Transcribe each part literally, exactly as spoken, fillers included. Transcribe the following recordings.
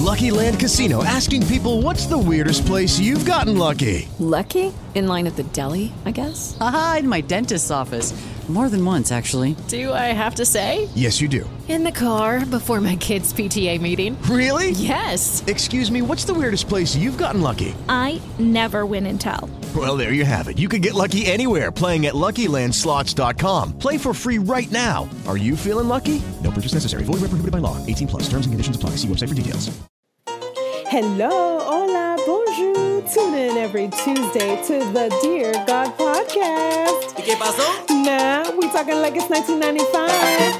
Lucky Land Casino, asking people, what's the weirdest place you've gotten lucky? Lucky? In line at the deli, I guess? Aha, in my dentist's office. More than once, actually. Do I have to say? Yes, you do. In the car before my kids' P T A meeting. Really? Yes. Excuse me, what's the weirdest place you've gotten lucky? I never win and tell. Well, there you have it. You can get lucky anywhere, playing at Lucky Land Slots dot com. Play for free right now. Are you feeling lucky? No purchase necessary. Void where prohibited by law. eighteen plus. Terms and conditions apply. See website for details. Hello, hola, bonjour. Tune in every Tuesday to the Dear God podcast. ¿Y qué pasó? Nah, we talking like it's nineteen ninety-five.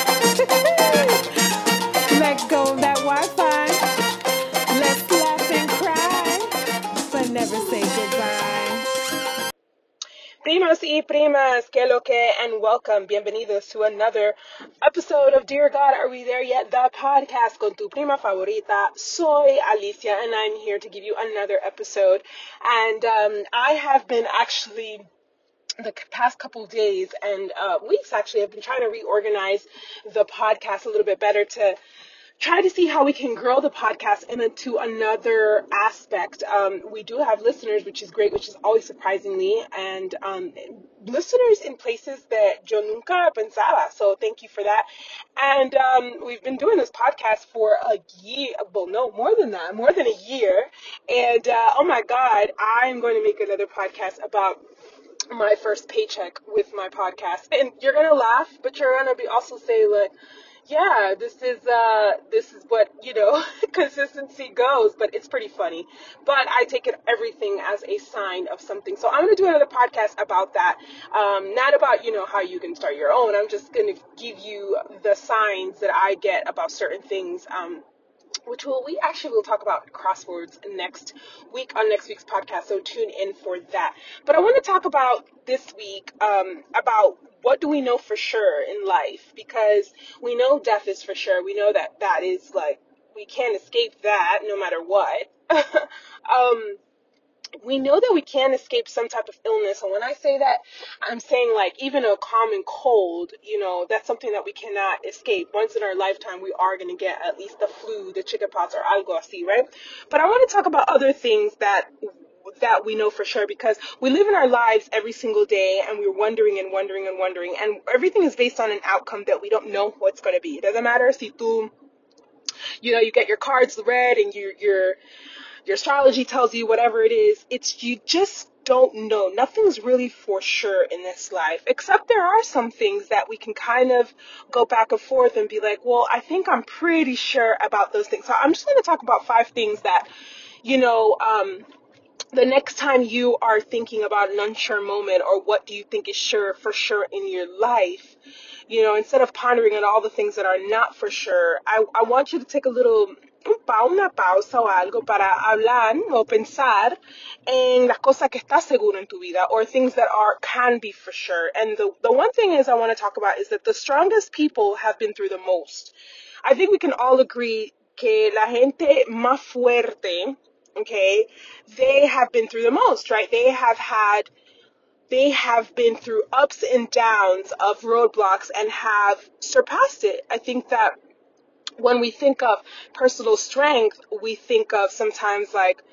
Let go of that Wi-Fi. Let's laugh and cry, but never say goodbye. Primos y primas, que lo que, and welcome, bienvenidos to another episode of Dear God, Are We There Yet? The podcast con tu prima favorita. Soy Alicia, and I'm here to give you another episode. And um, I have been actually, the past couple days and uh, weeks actually, I've been trying to reorganize the podcast a little bit better to try to see how we can grow the podcast into another aspect. Um, we do have listeners, which is great, which is always surprising me, and um, listeners in places that yo nunca pensaba. So thank you for that. And um, we've been doing this podcast for a year. Well, no, more than that, more than a year. And uh, oh my God, I'm going to make another podcast about my first paycheck with my podcast. And you're going to laugh, but you're going to be also say, like, yeah, this is uh, this is what, you know, consistency goes, but it's pretty funny. But I take it everything as a sign of something. So I'm going to do another podcast about that. Um, not about, you know, how you can start your own. I'm just going to give you the signs that I get about certain things, um, which will we actually will talk about crosswords next week on next week's podcast. So tune in for that. But I want to talk about this week um, about what do we know for sure in life? Because we know death is for sure. We know that that is like, we can't escape that no matter what. um, we know that we can't escape some type of illness. And when I say that, I'm saying like even a common cold, you know, that's something that we cannot escape. Once in our lifetime, we are going to get at least the flu, the chickenpox, or algo así, right? But I want to talk about other things that that we know for sure, because we live in our lives every single day and we're wondering and wondering and wondering, and everything is based on an outcome that we don't know what's going to be. It doesn't matter si tú, you know, you get your cards read and your your your astrology tells you whatever it is. It's, you just don't know. Nothing's really for sure in this life, except there are some things that we can kind of go back and forth and be like, well, I think I'm pretty sure about those things. So I'm just going to talk about five things that, you know, um, the next time you are thinking about an unsure moment, or what do you think is sure for sure in your life, you know, instead of pondering on all the things that are not for sure, I, I want you to take a little, una pausa o algo para hablar o pensar en las cosas que estás seguro en tu vida, or things that are can be for sure. And the, the one thing is I want to talk about is that the strongest people have been through the most. I think we can all agree que la gente más fuerte, okay, they have been through the most, right? They have had, they have been through ups and downs of roadblocks and have surpassed it. I think that when we think of personal strength, we think of sometimes like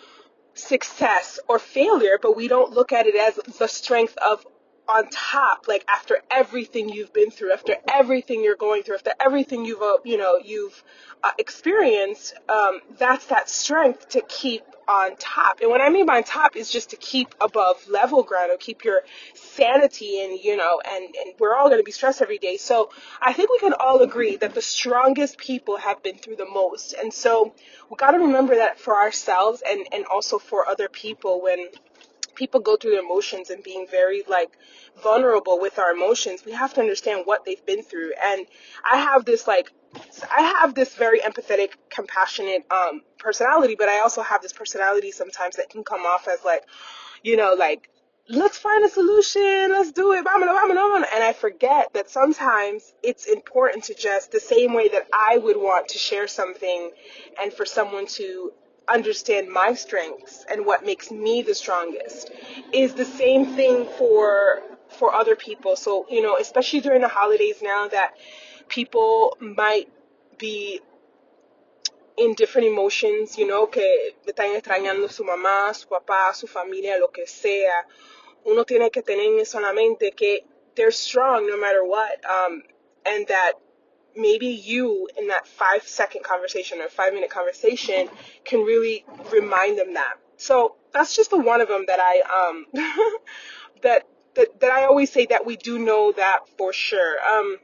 success or failure, but we don't look at it as the strength of on top, like after everything you've been through, after everything you're going through, after everything you've, uh, you know, you've uh, experienced, um, that's that strength to keep on top. And what I mean by on top is just to keep above level ground, or keep your sanity, and, you know, and, and we're all going to be stressed every day. So I think we can all agree that the strongest people have been through the most. And so we got to remember that for ourselves, and, and also for other people. When people go through their emotions and being very like vulnerable with our emotions, we have to understand what they've been through. And I have this like, I have this very empathetic, compassionate um, personality, but I also have this personality sometimes that can come off as like, you know, like, let's find a solution, let's do it, and I forget that sometimes it's important to just, the same way that I would want to share something and for someone to understand my strengths and what makes me the strongest, is the same thing for for other people. So, you know, especially during the holidays now, that people might be in different emotions, you know, que están extrañando su mamá, su papá, su familia, lo que sea. Uno tiene que tener en eso en la mente que they're strong no matter what, um, and that maybe you, in that five second conversation or five minute conversation, can really remind them that. So that's just the one of them that I, um, that, that, that I always say that we do know that for sure. Um,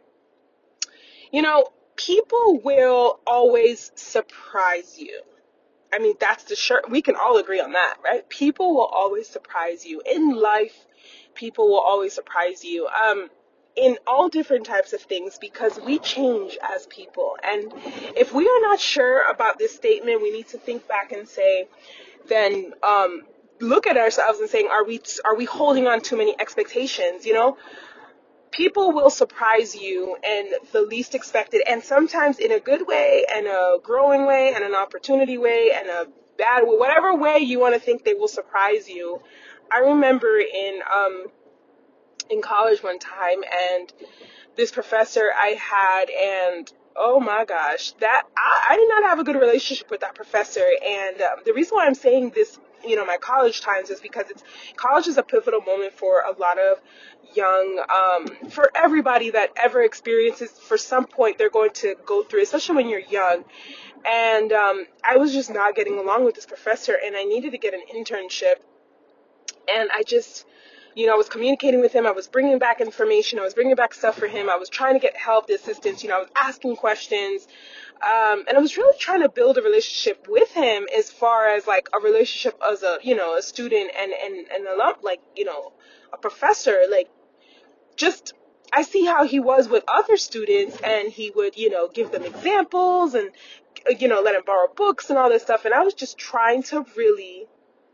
you know, people will always surprise you. I mean, that's the sure, we can all agree on that, right? People will always surprise you. In life, people will always surprise you. Um, in all different types of things, because we change as people. And if we are not sure about this statement, we need to think back and say, then um, look at ourselves and saying, are we are we holding on too many expectations? You know, people will surprise you in the least expected, and sometimes in a good way, and a growing way, and an opportunity way, and a bad way, whatever way you want to think they will surprise you. I remember in um, in college one time, and this professor I had, and oh my gosh, that I, I did not have a good relationship with that professor. And um, the reason why I'm saying this, you know, my college times, is because it's college is a pivotal moment for a lot of young, um, for everybody that ever experiences, for some point they're going to go through, especially when you're young. And um, I was just not getting along with this professor, and I needed to get an internship. And I just, you know, I was communicating with him. I was bringing back information. I was bringing back stuff for him. I was trying to get help, the assistance. You know, I was asking questions. Um, and I was really trying to build a relationship with him, as far as like a relationship as a, you know, a student and, and, and a lump, like, you know, a professor. Like, just, I see how he was with other students, and he would, you know, give them examples and, you know, let them borrow books and all this stuff. And I was just trying to really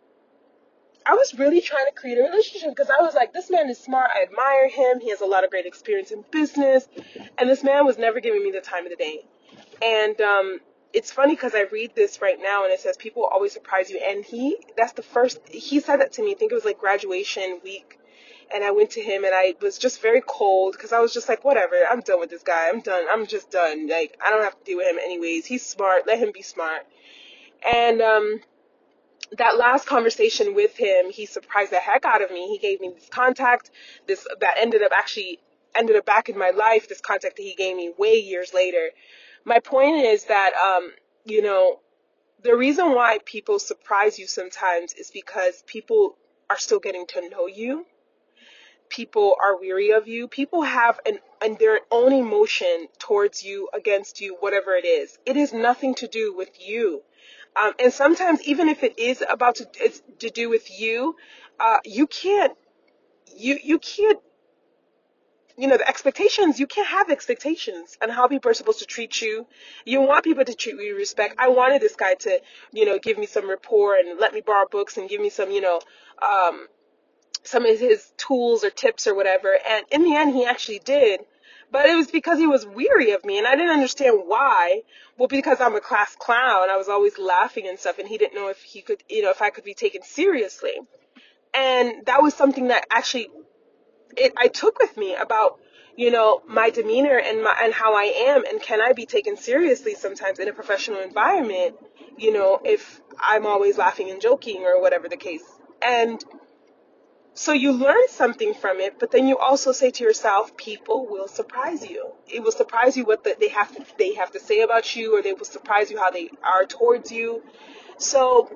I was really trying to create a relationship, because I was like, this man is smart. I admire him. He has a lot of great experience in business. And this man was never giving me the time of the day. And um, it's funny, because I read this right now, and it says people will always surprise you. And he, that's the first, he said that to me. I think it was like graduation week. And I went to him, and I was just very cold, because I was just like, whatever, I'm done with this guy. I'm done. I'm just done. Like, I don't have to deal with him anyways. He's smart. Let him be smart. And, um, that last conversation with him, he surprised the heck out of me. He gave me this contact, this that ended up actually ended up back in my life, this contact that he gave me way years later. My point is that, um, you know, the reason why people surprise you sometimes is because people are still getting to know you. People are weary of you. People have an, an their own emotion towards you, against you, whatever it is. It is nothing to do with you. Um, and sometimes, even if it is about to, it's to do with you, uh, you can't, you, you can't, you know, the expectations, you can't have expectations on how people are supposed to treat you. You want people to treat you with respect. I wanted this guy to, you know, give me some rapport and let me borrow books and give me some, you know, um, some of his tools or tips or whatever. And in the end, he actually did. But it was because he was weary of me, and I didn't understand why. Well, because I'm a class clown, I was always laughing and stuff, and he didn't know if he could, you know, if I could be taken seriously. And that was something that actually it, I took with me about, you know, my demeanor and my and how I am, and can I be taken seriously sometimes in a professional environment, you know, if I'm always laughing and joking or whatever the case. And so you learn something from it, but then you also say to yourself, people will surprise you. It will surprise you what the, they have to they have to say about you, or they will surprise you how they are towards you. So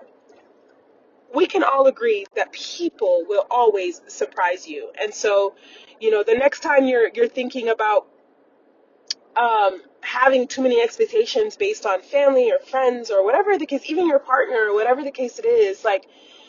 we can all agree that people will always surprise you. And so, you know, the next time you're you're thinking about um, having too many expectations based on family or friends or whatever the case, even your partner or whatever the case it is, like,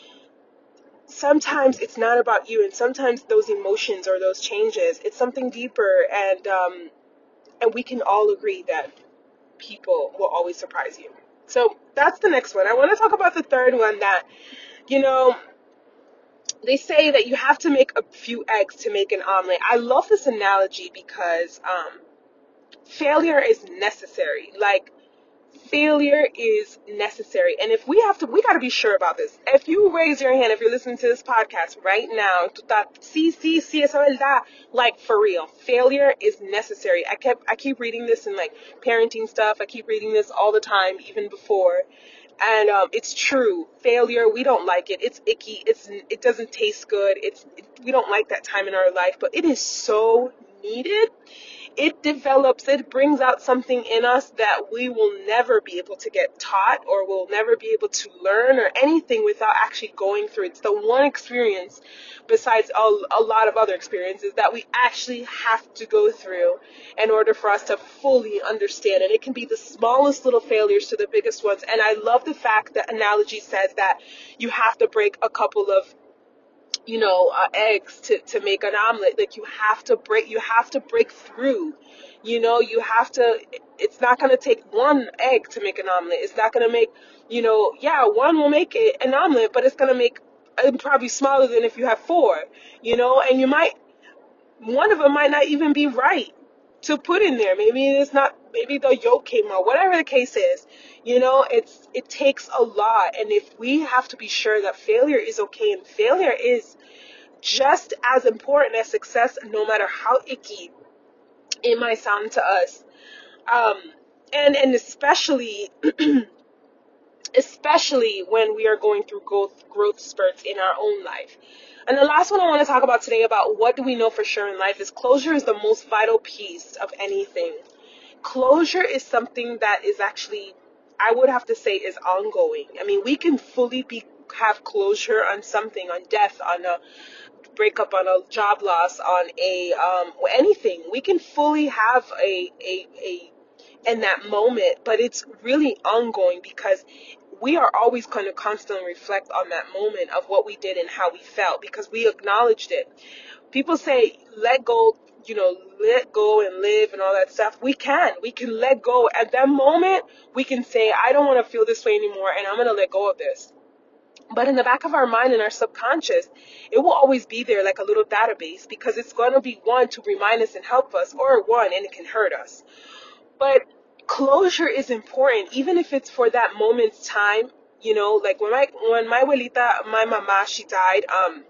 sometimes it's not about you, and sometimes those emotions or those changes, it's something deeper, and um, and we can all agree that people will always surprise you. So that's the next one. I want to talk about the third one, that, you know, they say that you have to make a few eggs to make an omelet. I love this analogy because um, failure is necessary. Like, failure is necessary. And if we have to, we got to be sure about this. If you raise your hand, if you're listening to this podcast right now, sí, sí, sí, es verdad, like for real, failure is necessary. I kept, I keep reading this in like parenting stuff. I keep reading this all the time, even before. And um, it's true. Failure, we don't like it. It's icky. It's it doesn't taste good. It's it, we don't like that time in our life, but it is so needed. It develops, it brings out something in us that we will never be able to get taught, or will never be able to learn or anything without actually going through it. It's the one experience, besides a, a lot of other experiences, that we actually have to go through in order for us to fully understand. And it can be the smallest little failures to the biggest ones. And I love the fact that analogy says that you have to break a couple of you know, uh, eggs to, to make an omelet. Like you have to break, you have to break through, you know, you have to, it's not going to take one egg to make an omelet. It's not going to make, you know, yeah, one will make it an omelet, but it's going to make it probably smaller than if you have four, you know, and you might, one of them might not even be right to put in there. Maybe it's not, maybe the yolk came out, whatever the case is, you know, it's, it takes a lot. And if we have to be sure that failure is okay, and failure is just as important as success, no matter how icky it might sound to us. Um, and, and especially, especially when we are going through growth, growth spurts in our own life. And the last one I want to talk about today about what do we know for sure in life is closure is the most vital piece of anything. Closure is something that is actually, I would have to say, is ongoing. I mean, we can fully be have closure on something, on death, on a breakup, on a job loss, on a um, anything. We can fully have a a a in that moment, but it's really ongoing because we are always going to constantly reflect on that moment of what we did and how we felt because we acknowledged it. People say, let go, you know, let go and live and all that stuff. We can. We can let go. At that moment, we can say, I don't want to feel this way anymore, and I'm going to let go of this. But in the back of our mind and our subconscious, it will always be there like a little database because it's going to be one to remind us and help us, or one, and it can hurt us. But closure is important, even if it's for that moment's time. You know, like when my when my abuelita, my mama, she died, um,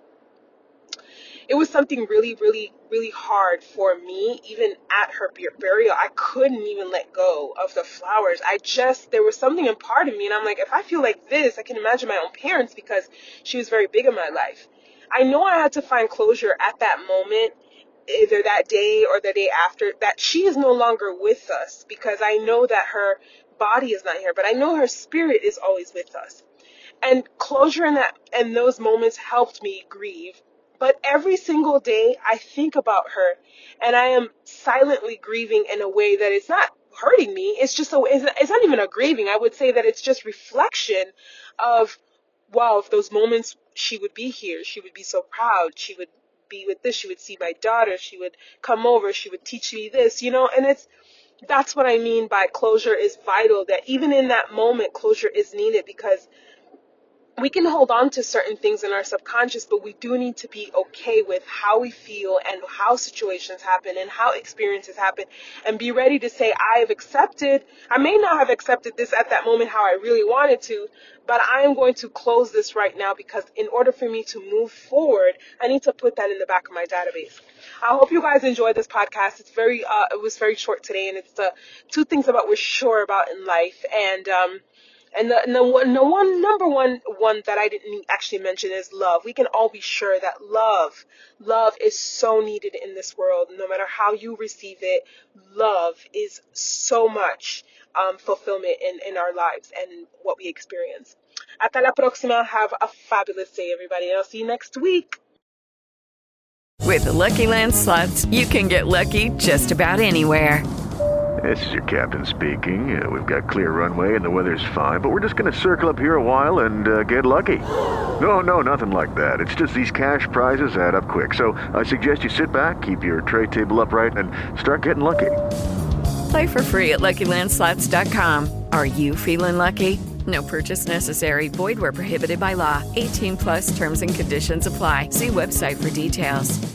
it was something really, really, really hard for me. Even at her burial, I couldn't even let go of the flowers. I just, there was something in part of me, and I'm like, if I feel like this, I can imagine my own parents because she was very big in my life. I know I had to find closure at that moment, either that day or the day after, that she is no longer with us because I know that her body is not here, but I know her spirit is always with us. And closure in that, in those moments helped me grieve. But every single day I think about her and I am silently grieving in a way that it's not hurting me. It's just so, it's not even a grieving. I would say that it's just reflection of, wow, if those moments she would be here, she would be so proud. She would be with this. She would see my daughter. She would come over. She would teach me this, you know, and it's, that's what I mean by closure is vital, that even in that moment, closure is needed because we can hold on to certain things in our subconscious, but we do need to be okay with how we feel and how situations happen and how experiences happen and be ready to say, I have accepted, I may not have accepted this at that moment how I really wanted to, but I am going to close this right now because in order for me to move forward, I need to put that in the back of my database. I hope you guys enjoyed this podcast. It's very, uh, it was very short today, and it's the two things about we're sure about in life. And, um, And the, and the, one, the one number one one that I didn't actually mention is love. We can all be sure that love, love is so needed in this world. No matter how you receive it, love is so much um, fulfillment in, in our lives and what we experience. Hasta la próxima. Have a fabulous day, everybody. And I'll see you next week. With the Lucky Land Slots, you can get lucky just about anywhere. This is your captain speaking. Uh, we've got clear runway and the weather's fine, but we're just going to circle up here a while and uh, get lucky. No, no, nothing like that. It's just these cash prizes add up quick. So I suggest you sit back, keep your tray table upright, and start getting lucky. Play for free at Lucky Land Slots dot com. Are you feeling lucky? No purchase necessary. Void where prohibited by law. eighteen plus terms and conditions apply. See website for details.